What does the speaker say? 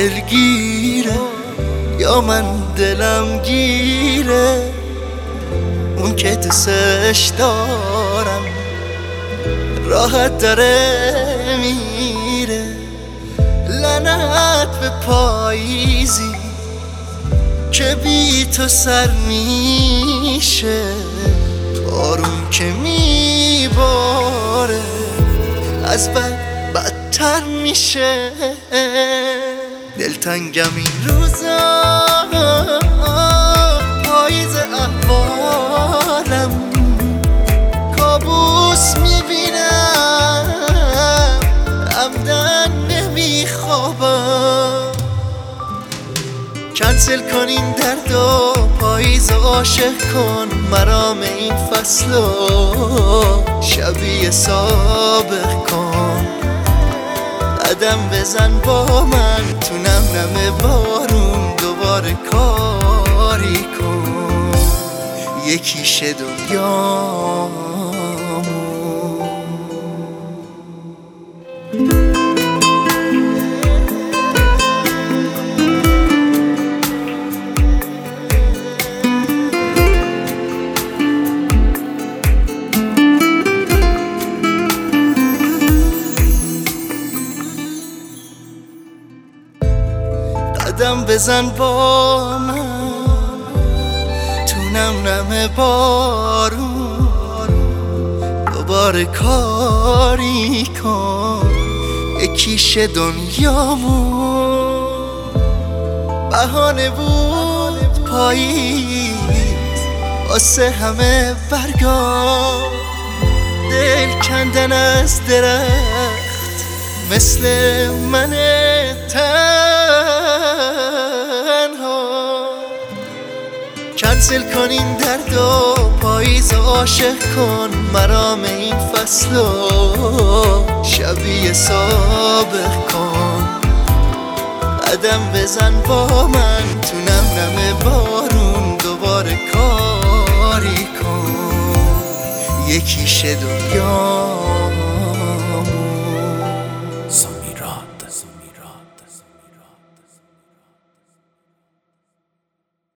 دلگیره یا من دلم گیره، اون که دوستش دارم راحت داره میره. لعنت به پاییزی که بی تو سر میشه، بارون که میباره از بدتر میشه. دلتنگم این روزا، پاییز احوالم کابوس میبینم، عمدن نمیخوابم. کنسل کن این درد و پاییز عاشق کن مرام این فصلو شبیه سابق کن. قدم بزن با من تو نم نم بارون، دوباره کاری کن یکیشه دنیامون. قدم بزن با من تو نم نم بارون، دوباره کاری کن یکیشه دنیامون. بهانه بود پاییز واسه همه برگا، دل کندن از درخت مثل من تنها. کنسل کن این درد و پاییز عاشق کن مرام این فصلو شبیه سابق کن. قدم بزن با من تو نم نم بارون، دوباره کاری کن یکیشه دنیا.